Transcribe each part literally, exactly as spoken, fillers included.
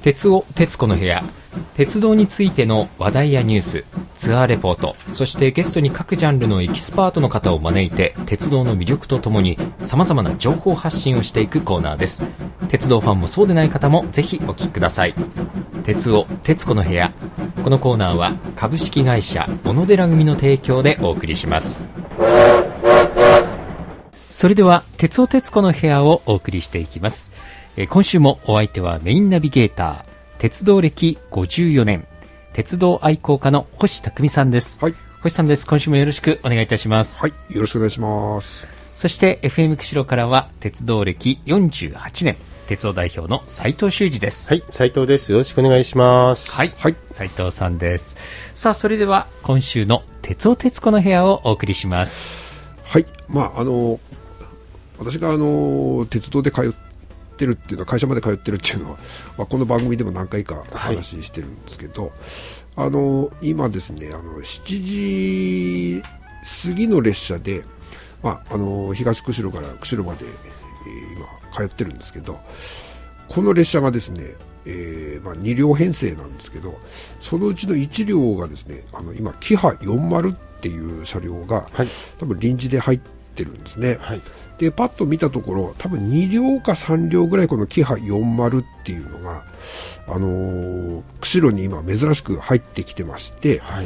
鉄尾鉄子の部屋、鉄道についての話題やニュース、ツアーレポート、そしてゲストに各ジャンルのエキスパートの方を招いて鉄道の魅力とともに様々な情報発信をしていくコーナーです。鉄道ファンもそうでない方もぜひお聞きください。鉄尾鉄子の部屋、このコーナーは株式会社小野寺組の提供でお送りします。それでは鉄尾鉄子の部屋をお送りしていきます。えー、今週もお相手はメインナビゲーター、鉄道歴ごじゅうよねん、鉄道愛好家の星匠さんです。 はい、 星さんです。今週もよろしくお願いいたします。 はい、よろしくお願いします。 そして エフエム 釧路からは鉄道歴よんじゅうはちねん、鉄道代表の斉藤修二です。 はい、斉藤です。よろしくお願いします。 はい、はい、斉藤さんです。さあ、それでは今週の鉄尾鉄子の部屋をお送りします。 はい、まああの私があの鉄道で通ってるっていうのは、会社まで通ってるっていうのは、まあ、この番組でも何回かお話ししてるんですけど、はい、あの今ですね、あのしちじ過ぎの列車で、まあ、あの東釧路から釧路まで、えー、今通ってるんですけど、この列車がですね、えーまあ、に両編成なんですけど、そのうちのいち両がですね、あの今キハよんじゅうっていう車両が、はい、多分臨時で入ってるんですね。はい、でパッと見たところ、多分に両かさん両ぐらいこのキハよんじゅうっていうのが、あのー、釧路に今珍しく入ってきてまして、はい、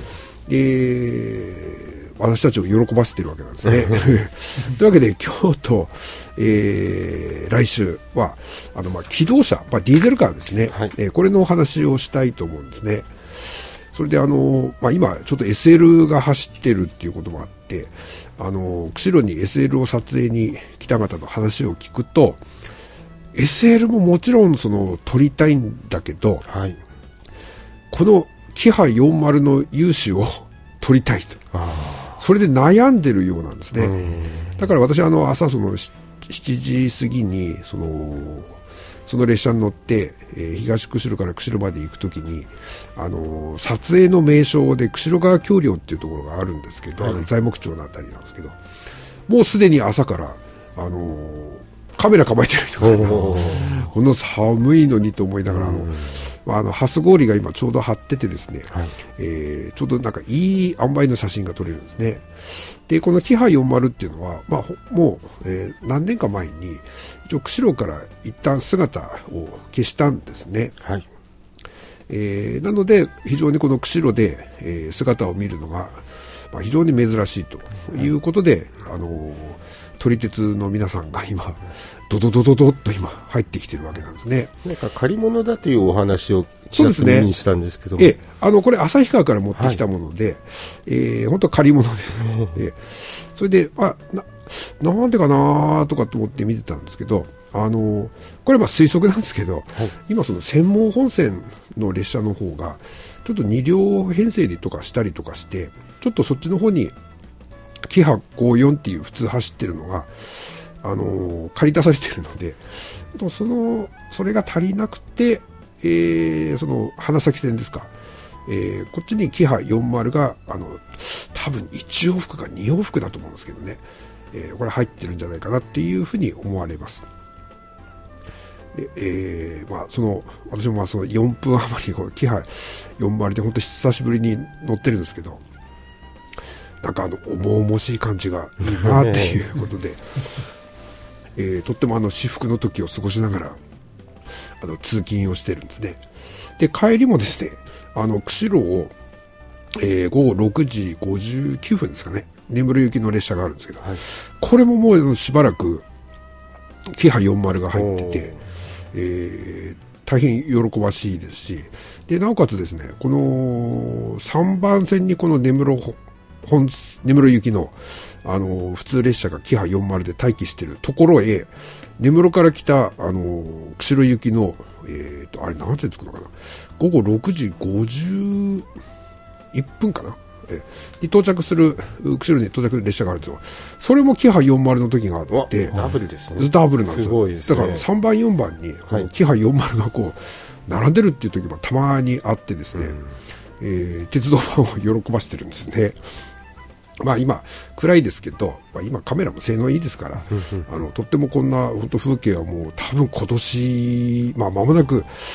で私たちを喜ばせてるわけなんですね。というわけで今日と、えー、来週はあの、まあ、気動車、まあ、ディーゼルカーですね、はい、えー、これのお話をしたいと思うんですね。それであの、まあ、今ちょっと エスエル が走ってるっていうこともあって、あの釧路に エスエル を撮影に来た方の話を聞くと、 エスエル ももちろんその撮りたいんだけど、はい、このキハよんじゅうの融資を撮りたいと、それで悩んでるようなんですね。だから私あの朝そのしちじ過ぎにそのその列車に乗って、えー、東釧路から釧路まで行くときに、あのー、撮影の名所で釧路川橋梁っていうところがあるんですけど、はい、材木町のあたりなんですけど、もうすでに朝から、あのー、カメラ構えてる人がこの寒いのにと思いながら、あの、まあ、あのハス氷が今ちょうど張っててですね、はい、えー、ちょうどなんかいい塩梅の写真が撮れるんですね。でこのキハよんじゅうっていうのは、まあ、もう、えー、何年か前に一応釧路から一旦姿を消したんですね。はい、えー、なので非常にこの釧路で、えー、姿を見るのが、まあ、非常に珍しいということで、はい、あのー、撮り鉄の皆さんが今ドドドドドッと今入ってきてるわけなんですね。 なんか借り物だというお話をちらっと目にしたんですけども、 ええ、あのこれ旭川から持ってきたもので、はい、えー、本当借り物です、ええ、それで、あ、な、なんでかなとかと思って見てたんですけど、あのこれはまあ推測なんですけど、はい、今その専門本線の列車の方がちょっとに両編成でとかしたりとかして、ちょっとそっちの方にキハごじゅうよんっていう普通走ってるのが、あのー、借り出されてるので、そのそれが足りなくて、えー、その花咲線ですか、えー、こっちにキハよんじゅうがあの多分いち往復かに往復だと思うんですけどね、えー、これ入ってるんじゃないかなっていうふうに思われます。で、えーまあ、その私もまあそのよんぷん余りこのキハよんじゅうで本当久しぶりに乗ってるんですけど、なんかあの重々しい感じがいいなっていうことで、えー、とってもあの至福の時を過ごしながらあの通勤をしてるんですね。で帰りもですね、あの釧路を、えー、ごごろくじごじゅうきゅうふんですかね、根室行きの列車があるんですけど、はい、これももうしばらくキハよんじゅうが入ってて、えー、大変喜ばしいですし、でなおかつですね、このさんばん線にこの根室本根室行きの、あの普通列車がキハよんじゅうで待機しているところへ、根室から来たあの釧路行きの、えー、とあれ何時に着くのかな、ごごろくじごじゅういっぷんかな、えに到着する釧路に到着する列車があるんですよ。それもキハよんじゅうの時があって、 ダブルですね。 ダブルなんですよ。 すごいですね。 だからさんばんよんばんにこのキハよんじゅうがこう並んでるっていう時もたまにあってですね、うん、えー、鉄道ファンを喜ばしてるんですね。まあ今暗いですけど、まあ、今カメラも性能いいですからあのとってもこんな本当風景はもう多分今年、まあ、間もなく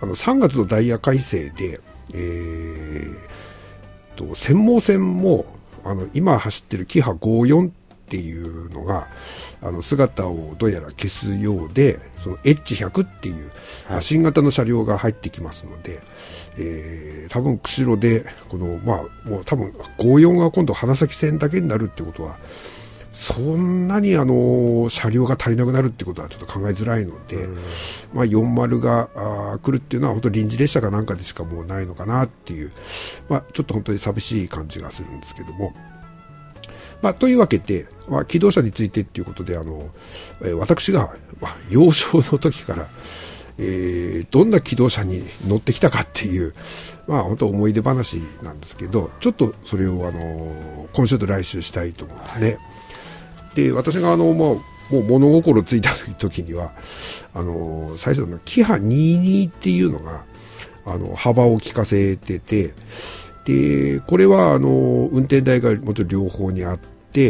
あのさんがつのダイヤ改正で、えー、と専門線もあの今走ってるキハごじゅうよんっていうのがあの姿をどうやら消すようで、その エイチひゃく っていう、はい、新型の車両が入ってきますので、えー、多分釧路でこの、まあ、もう多分ごじゅうよんが今度花咲線だけになるってことは、そんなにあの車両が足りなくなるってことはちょっと考えづらいので、まあ、よんじゅうがあ来るっていうのは本当臨時列車かなんかでしかもうないのかなっていう、まあ、ちょっと本当に寂しい感じがするんですけども、まあ、というわけで、まあ、気動車についてっていうことで、あの、えー、私が、まあ、幼少の時から、えー、どんな気動車に乗ってきたかっていう、まあ、本当思い出話なんですけど、ちょっとそれを、あの今週と来週したいと思うんですね。はい、で、私があの、まあ、もう物心ついた時には、あの最初のキハにじゅうにっていうのがあの幅を利かせてて、でこれはあの運転台がもちろん両方にあって、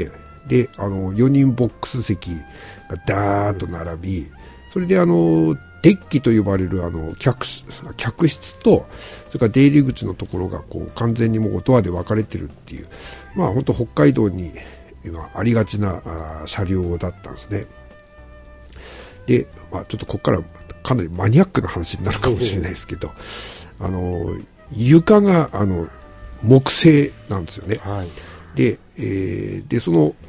であのよにんボックス席がダーッと並び、それであのデッキと呼ばれるあの 客, 客室と、それから出入り口のところがこう完全にもうドアで分かれてるっていう、まあ本当北海道に今ありがちなあ車両だったんですね。で、まあ、ちょっとここからかなりマニアックな話になるかもしれないですけど、あの床があの木製なんですよね。はい、で、えー、でその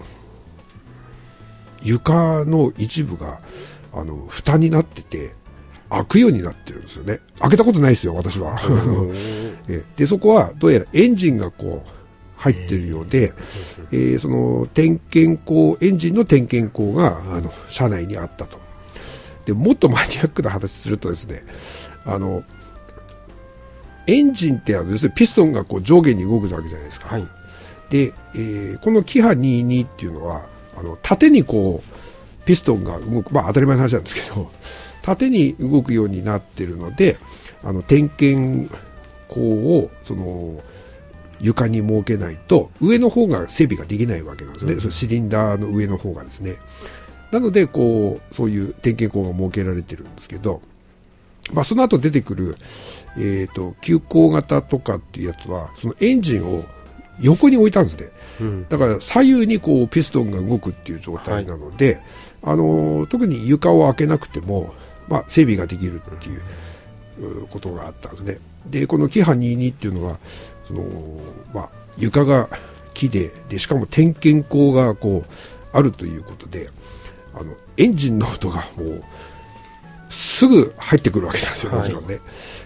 床の一部があの蓋になってて開くようになってるんですよね。開けたことないですよ私は。でそこはどうやらエンジンがこう入ってるようで、えー、その点検口、エンジンの点検口があの車内にあったと。でもっとマニアックな話するとですね、あのエンジンってあの要するにピストンがこう上下に動くわけじゃないですか。はい、で、えー、このキハにじゅうにっていうのはあの縦にこうピストンが動く、まあ当たり前の話なんですけど、縦に動くようになってるので、あの点検口をその床に設けないと上の方が整備ができないわけなんですね。うん、そのシリンダーの上の方がですね。なのでこうそういう点検口が設けられてるんですけど、まあ、その後出てくる、えーと、急行型とかっていうやつはそのエンジンを横に置いたんですね。うん、だから左右にこうピストンが動くっていう状態なので、はい、あの特に床を開けなくても、まあ、整備ができるっていうことがあったんですね。でこのキハにじゅうにっていうのはその、まあ、床が木で、でしかも点検口がこうあるということで、あのエンジンの音がもうすぐ入ってくるわけなんですよ、もちろんね。はい、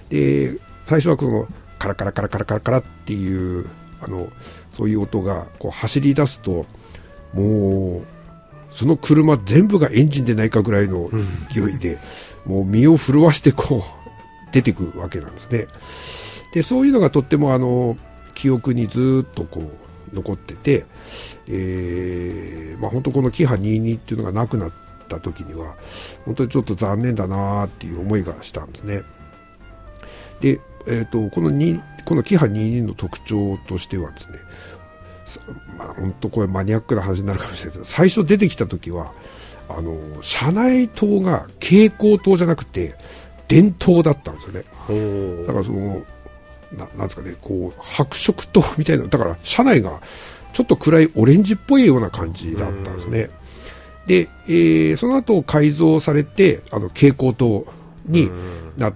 で最初はこのカラカラカラカラカラカラっていうあのそういう音がこう走り出すと、もうその車全部がエンジンでないかぐらいの勢いで、うん、もう身を震わしてこう出てくるわけなんですね。でそういうのがとってもあの記憶にずっとこう残ってて、えーまあ、本当このキハにじゅうにっていうのがなくなった時には本当にちょっと残念だなっていう思いがしたんですね。で、えー、とこのにこのキハにじゅうにの特徴としてはですね、まあ、本当これマニアックな話になるかもしれないけど、最初出てきた時はあの車内灯が蛍光灯じゃなくて電灯だったんですよね。だからそのななんですかね、こう白色灯みたいな、だから車内がちょっと暗いオレンジっぽいような感じだったんですね。で、えー、その後改造されてあの蛍光灯になって、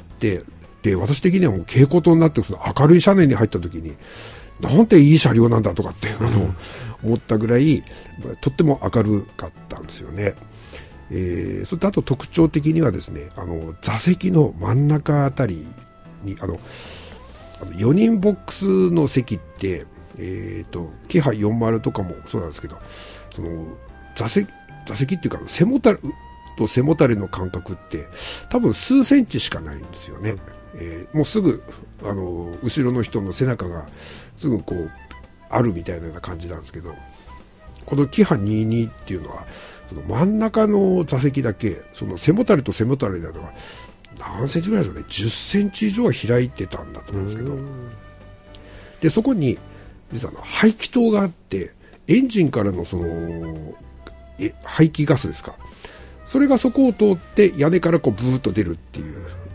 で私的にはもう蛍光灯になってその明るい車内に入った時になんていい車両なんだとかってあの思ったぐらいとっても明るかったんですよね。えー、それとあと特徴的にはですね、あの座席の真ん中あたりにあのよにんボックスの席って、えーと、キハよんじゅうとかもそうなんですけど、その座席、座席っていうか背もたれと背もたれの間隔って多分数センチしかないんですよね。えー、もうすぐあの後ろの人の背中がすぐこうあるみたいなような感じなんですけど、このキハにじゅうにっていうのはその真ん中の座席だけその背もたれと背もたれなどが何センチぐらいですかね、じゅっセンチ以上は開いてたんだと思うんですけど、でそこに実は排気筒があって、エンジンからのそのえ排気ガスですか、それがそこを通って屋根からこうブーッと出るっていう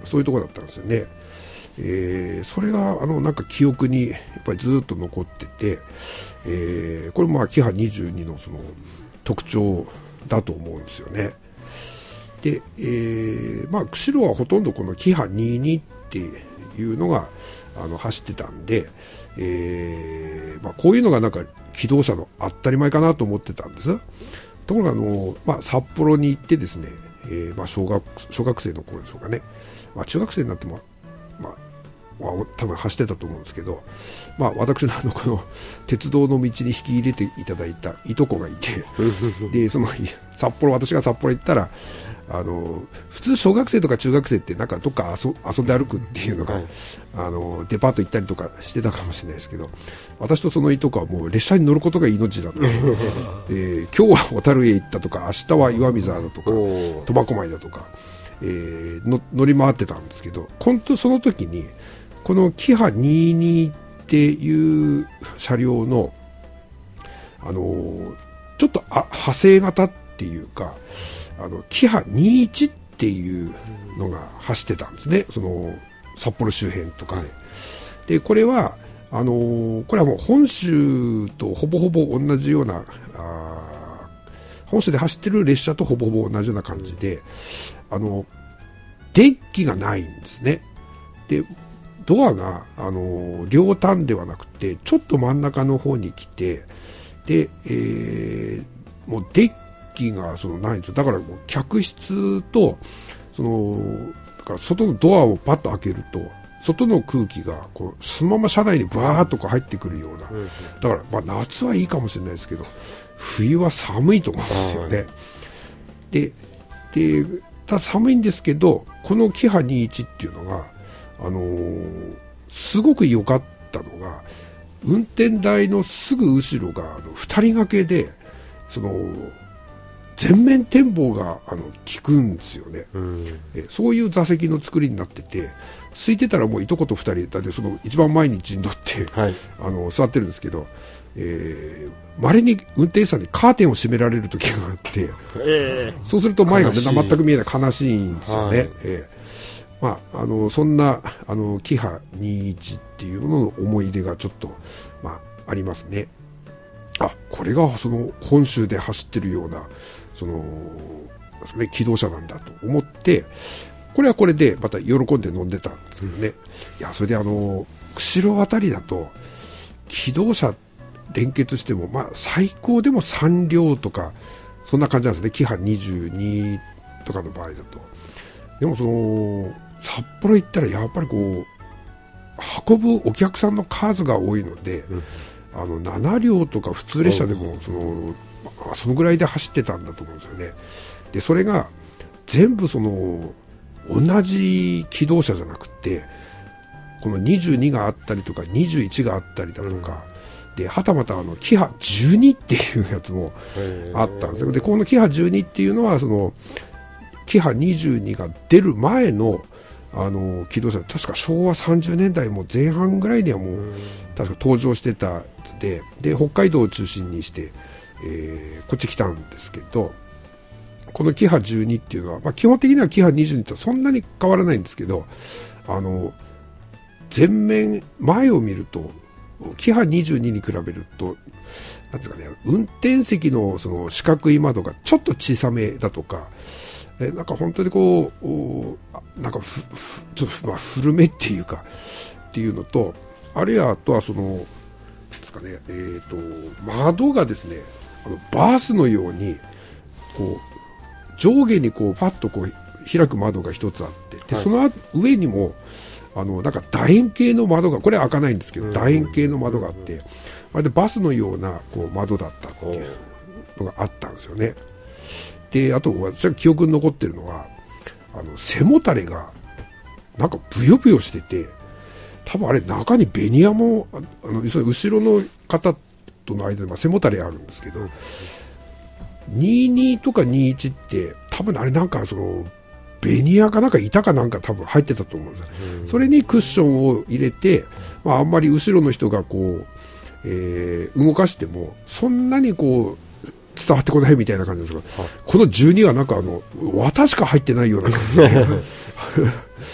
そういうところだったんですよね。えー、それがあのなんか記憶にやっぱりずっと残ってて、えー、これもまあキハにじゅうにのその特徴だと思うんですよね。で、えー、まあ釧路はほとんどこのキハにじゅうにっていうのがあの走ってたんで、えーまあ、こういうのがなんか機動車の当たり前かなと思ってたんです。ところがあの、まあ、札幌に行ってですね、えーまあ、小学小学生の頃でしょうかね、まあ、中学生になっても、まあまあ、多分走ってたと思うんですけど、まあ、私のあのこの鉄道の道に引き入れていただいたいとこがいてでその札幌私が札幌行ったらあの普通小学生とか中学生ってなんかどっか遊遊んで歩くっていうのが、はい、あのデパート行ったりとかしてたかもしれないですけど、私とそのいとこはもう列車に乗ることが命だと、えー、今日は小樽へ行ったとか明日は岩見沢だとか苫小牧だとか、えー、の乗り回ってたんですけど、本当その時にこのキハにじゅうにっていう車両の、あのー、ちょっとあ派生型っていうかあのキハにじゅういちっていうのが走ってたんですね、その札幌周辺とかで。でこれはあのー、これはもう本州とほぼほぼ同じようなあ本州で走ってる列車とほぼほぼ同じような感じで、あのデッキがないんですね。でドアが、あのー、両端ではなくてちょっと真ん中の方に来て、で、えー、もうデッキがそのないんですよ。だからもう客室とそのだから外のドアをパッと開けると外の空気がこうそのまま車内にブワーッとこう入ってくるような、うん、だからまあ夏はいいかもしれないですけど冬は寒いと思うんですよね。ででただ寒いんですけどこのキハにじゅういちっていうのがあのー、すごく良かったのが運転台のすぐ後ろがあのふたり掛けでその全面展望があの効くんですよね、うん、えそういう座席の作りになってて空いてたらもういとことふたりでその一番前に陣取って、はい、あの座ってるんですけど、えー、稀に運転手さんにカーテンを閉められる時があって、えー、そうすると前が全く見えない悲しいんですよね、はい、えーまあ、あのそんなあのキハにじゅういちっていうものの思い出がちょっと、まあ、ありますね。あ、これがその本州で走ってるようなその、ね、機動車なんだと思ってこれはこれでまた喜んで飲んでたんですけどね、うん、いやそれであの釧路あたりだと機動車連結しても、まあ、最高でもさん両とかそんな感じなんですね、キハにじゅうにとかの場合だと。でもその札幌行ったらやっぱりこう運ぶお客さんの数が多いので、うん、あのなな両とか普通列車でもその、まあ、そのぐらいで走ってたんだと思うんですよね。でそれが全部その同じ機動車じゃなくてこのにじゅうにがあったりとかにじゅういちがあったりだとか、うん、ではたまたあのキハじゅうにっていうやつもあったんです。でこのキハじゅうにっていうのはそのキハにじゅうにが出る前のあの機動車、確かしょうわさんじゅうねんだいも前半ぐらいにはもう確か登場してたやつで、で北海道を中心にして、えー、こっち来たんですけど、このキハじゅうにっていうのは、まあ、基本的にはキハにじゅうにとそんなに変わらないんですけど、あの前面前を見るとキハにじゅうにに比べるとなんていうかね、運転席のその四角い窓がちょっと小さめだとか、えなんか本当にこうなんかふふちょっとまあ古めっていうかっていうのと、あるいはあとはそのですかね、えーと窓がですね、あのバースのようにこう上下にこうパッとこう開く窓が一つあって、でその上にもあのなんか楕円形の窓が、これは開かないんですけど、楕円形の窓があって、あれでバスのようなこう窓だったっていうのがあったんですよね。であと私が記憶に残ってるのは、あの背もたれがなんかブヨブヨしてて、多分あれ中にベニヤもあの後ろの方との間で背もたれあるんですけど、にじゅうにとかにじゅういちって多分あれなんかそのベニヤかなんか板かなんか多分入ってたと思うんですよ。それにクッションを入れて、まあ、あんまり後ろの人がこう、えー、動かしてもそんなにこう伝わってこないみたいな感じですが、はい、このじゅうにはなんかあの綿しか入ってないような感じで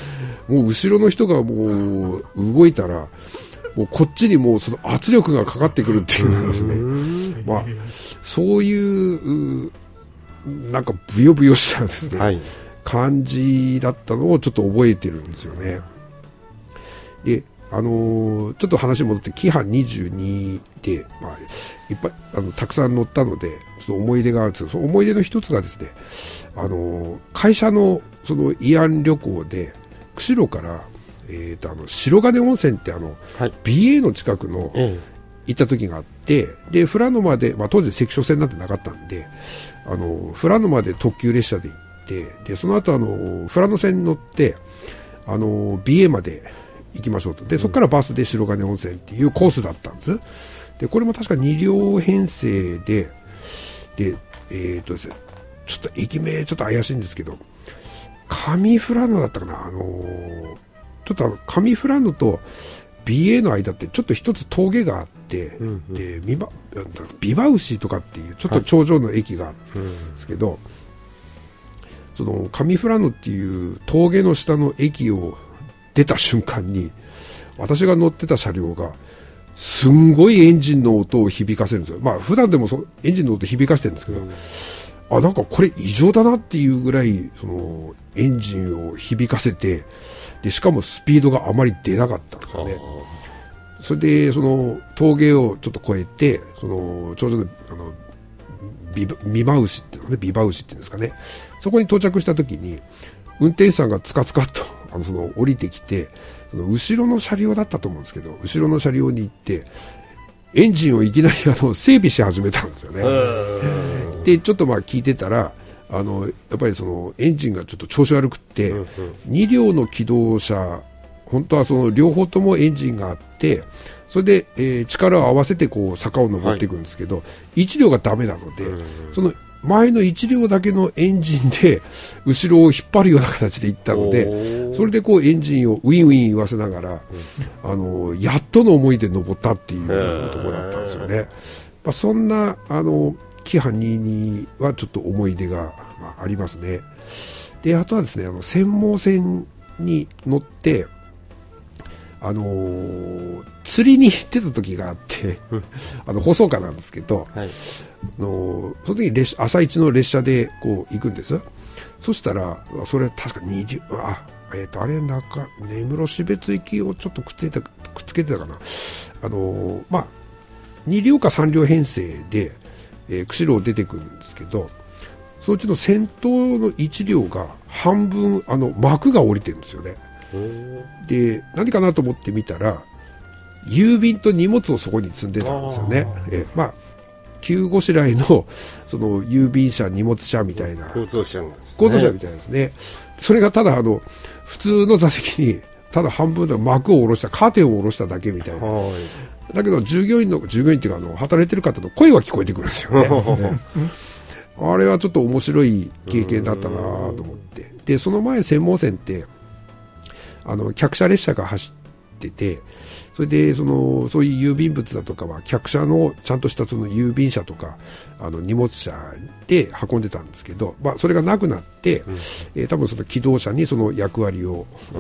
もう後ろの人がもう動いたらもうこっちにもうその圧力がかかってくるっていうのですね、まあ、そういうなんかブヨブヨしたですね、はい、感じだったのをちょっと覚えてるんですよね。で、あのー、ちょっと話戻ってキハにじゅうにで、まあ、いっぱいあのたくさん乗ったのでちょっと思い出があるんですけど、その思い出の一つがですね、あのー、会社のその慰安旅行で釧路からえー、とあの白金温泉ってあの、はい、ビーエー の近くの行った時があって、で富良野まで、まあ、当時関所線なんてなかったんであの富良野まで特急列車で行ってでその後あの富良野線に乗ってあの ビーエー まで行きましょうとでそこからバスで白金温泉っていうコースだったんです。でこれも確かに両編成でで、えーとですね、ちょっと駅名ちょっと怪しいんですけど上富良野だったかな、あのーちょっとあの上富良野と ビーエー の間ってちょっと一つ峠があって、うんうん、でビバビバ牛とかっていうちょっと頂上の駅があるんですけど、はい、その上富良野っていう峠の下の駅を出た瞬間に私が乗ってた車両がすんごいエンジンの音を響かせるんですよ。まあ普段でもそエンジンの音響かせてるんですけど、うん、あなんかこれ異常だなっていうぐらいそのエンジンを響かせてでしかもスピードがあまり出なかったんですよね。それでその峠をちょっと越えてその頂上のあのビバビバ牛っていうのねビバ牛っていうんですかね、そこに到着した時に運転手さんがつかつかとあのその降りてきてその後ろの車両だったと思うんですけど後ろの車両に行ってエンジンをいきなりあの整備し始めたんですよね。でちょっとまあ聞いてたらあのやっぱりそのエンジンがちょっと調子悪くって、うんうん、に両の機動車本当はその両方ともエンジンがあってそれで、えー、力を合わせてこう坂を登っていくんですけど、はい、いち両がダメなので、うんうん、その前のいち両だけのエンジンで後ろを引っ張るような形でいったのでそれでこうエンジンをウィンウィン言わせながら、うん、あのやっとの思いで登ったっていうところだったんですよね。まあ、そんなあのキハにじゅうにはちょっと思い出が、まあ、ありますね。であとはですねあの専門線に乗ってあのー、釣りに行ってた時があってあの放送課なんですけど、はい、あのー、その時に列車朝一の列車でこう行くんです。そしたらそれ確かにじゅうあ、えー、とあれ中根室標津行きをちょっとくっつけてくっつけてたかな、あのー、まあに両かさん両編成でえー、釧路を出てくるんですけどそのうちの先頭のいち両が半分あの幕が降りてるんですよね。で何かなと思ってみたら郵便と荷物をそこに積んでたんですよね。えー、まあ急ごしらえのその郵便車荷物車みたいな構造車なんですね。 構造車みたいですね。それがただあの普通の座席にただ半分で幕を下ろしたカーテンを下ろしただけみたいな。だけど従業員の従業員っていうかあの働いてる方の声は聞こえてくるんですよね。ねあれはちょっと面白い経験だったなと思って、でその前専門線ってあの客車列車が走っててそれでそのそういう郵便物だとかは客車のちゃんとしたその郵便車とかあの荷物車で運んでたんですけど、まあ、それがなくなって、うんえー、多分その機動車にその役割を、うん、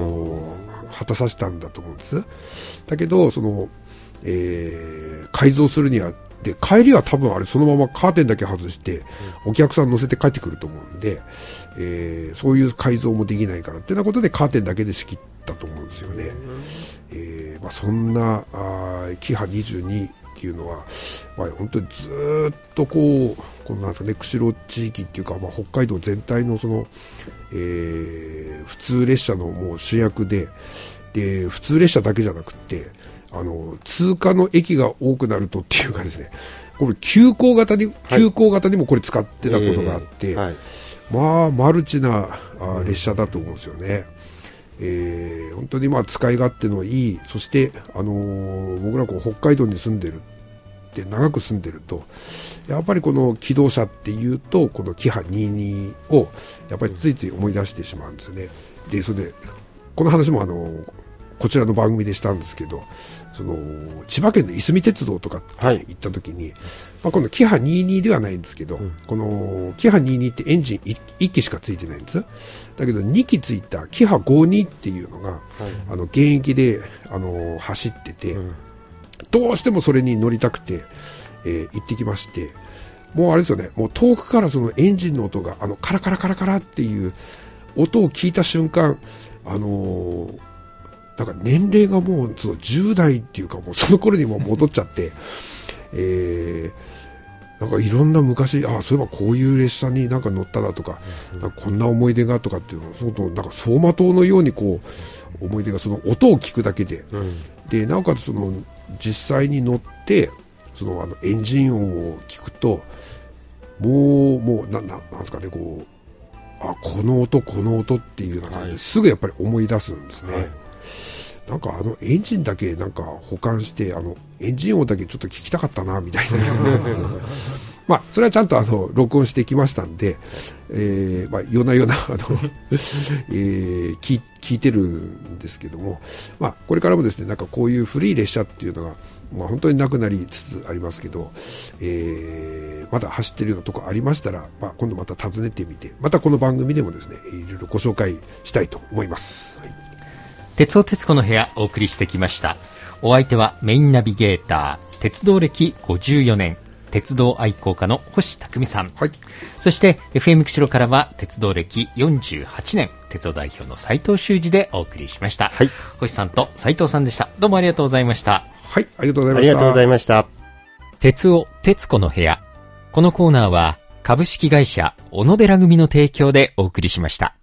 果たさせたんだと思うんです。だけどそのえー、改造するにはで帰りは多分あれそのままカーテンだけ外してお客さん乗せて帰ってくると思うんで、えー、そういう改造もできないからってなことでカーテンだけで仕切ったと思うんですよね。えーまあ、そんなあキハにじゅうにっていうのは、まあ、本当にずっとこうこのなんですかね釧路地域っていうか、まあ、北海道全体のその、えー、普通列車のもう主役で、で普通列車だけじゃなくてあの通過の駅が多くなるとっていうかですね、これ急行型に、はい、急行型にもこれ使ってたことがあって、えーはい、まあマルチなあ列車だと思うんですよね。えー、本当にまあ使い勝手のいい、そして、あのー、僕らこう北海道に住んでるって長く住んでるとやっぱりこの機動車っていうとこのキハにじゅうにをやっぱりついつい思い出してしまうんですよね。でそれでこの話もあのーこちらの番組でしたんですけど、その千葉県のいすみ鉄道とかって行った時に、はい、まあ、このキハにじゅうにではないんですけど、うん、このキハにじゅうにってエンジン いっきしかついてないんです。だけどにきついたキハごじゅうにっていうのが、はい、あの現役であの走ってて、うん、どうしてもそれに乗りたくて、えー、行ってきまして、もうあれですよね、もう遠くからそのエンジンの音があのカラカラカラカラっていう音を聞いた瞬間、あのー、なんか年齢がもうそのじゅう代っていうか、もうその頃にも戻っちゃって、えー、なんかいろんな昔、ああそういえばこういう列車になんか乗ったなとか、うん、なんかこんな思い出がとかっていうのを相当なんか走馬灯のようにこう思い出がその音を聞くだけで、うん、でなおかつその実際に乗ってそのあのエンジン音を聞くと、もうもうな な, なんですかね、こうあこの音この音っていうのが、ね、はい、すぐやっぱり思い出すんですね。はい、なんかあのエンジンだけなんか保管してあのエンジン音だけちょっと聞きたかったなみたいなまあそれはちゃんとあの録音してきましたんで、えーまあ、夜な夜なあの、えー、聞, 聞いてるんですけども、まあ、これからもですね、なんかこういう古い列車っていうのが、まあ、本当になくなりつつありますけど、えー、まだ走ってるようなとこありましたら、まあ、今度また訪ねてみて、またこの番組でもですね、いろいろご紹介したいと思います。はい、 鉄尾鉄子の部屋お送りしてきました。お相手はメインナビゲーター、鉄道歴ごじゅうよねん、鉄道愛好家の星匠さん、はい、そして エフエム 釧路からは鉄道歴よんじゅうはちねん、鉄道代表の斉藤修二でお送りしました。はい、星さんと斉藤さんでした。どうもありがとうございました。 はい、ありがとうございました。 ありがとうございました。 鉄尾鉄子の部屋、このコーナーは株式会社小野寺組の提供でお送りしました。